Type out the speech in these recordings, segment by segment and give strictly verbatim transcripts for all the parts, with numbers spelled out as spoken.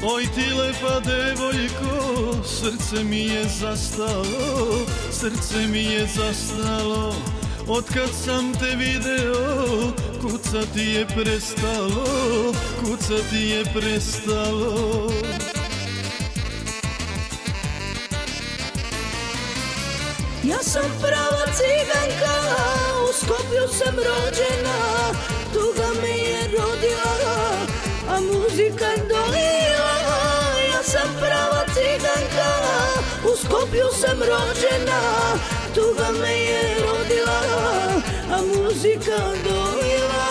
Oj ti lepa devojko, srce mi je zastalo, srce mi je zastalo. Otkad sam te video, kucati je prestalo, kucati je prestalo. Ja sam prava ciganka, u Skoplju sam rođena, tuga me je rodila, a muzika dojila. Ja sam prava ciganka, u Skoplju sam rođena, tuga me je rodila, a muzika dojila.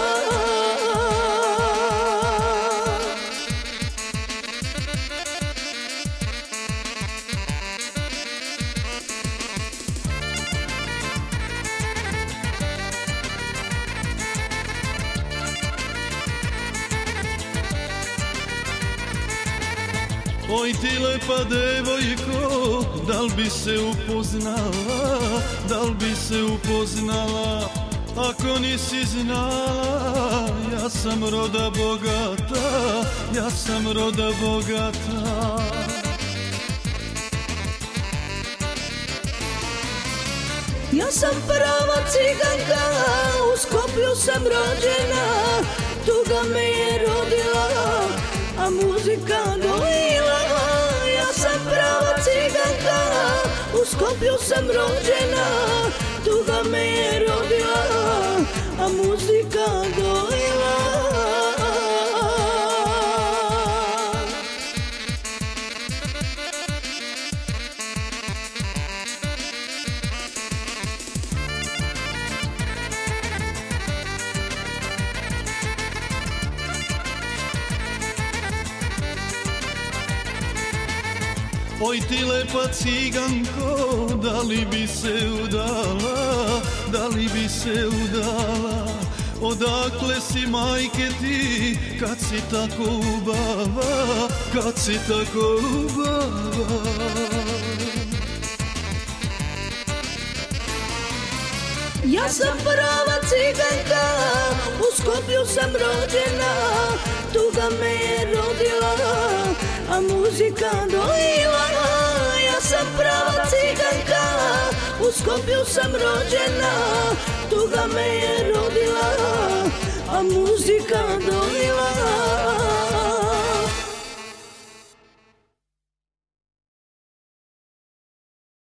Oj ti lepa devojko, dal bi se upoznala, dal bi se upoznala. Ako nisi znala, ja sam roda bogata, ja sam roda bogata. Ja sam prava ciganka, u Skoplju sam rođena, tuga me je rodila, a muzika dojila. Ja sam prava ciganka, u Skoplju sam rođena, tuga me je rodila, a muzika dojila. Oj ti lepa ciganko, da li bi se udala, da li bi se udala. Odakle si majke ti, kad si tako ubava, kad si tako ubava. Ja sam prava ciganka, u Skoplju sam rođena, tuga me je rodila, a muzika dojila. Ja sam prava ciganka, u Skoplju sam rođena, tuga me je rodila, a muzika dojila.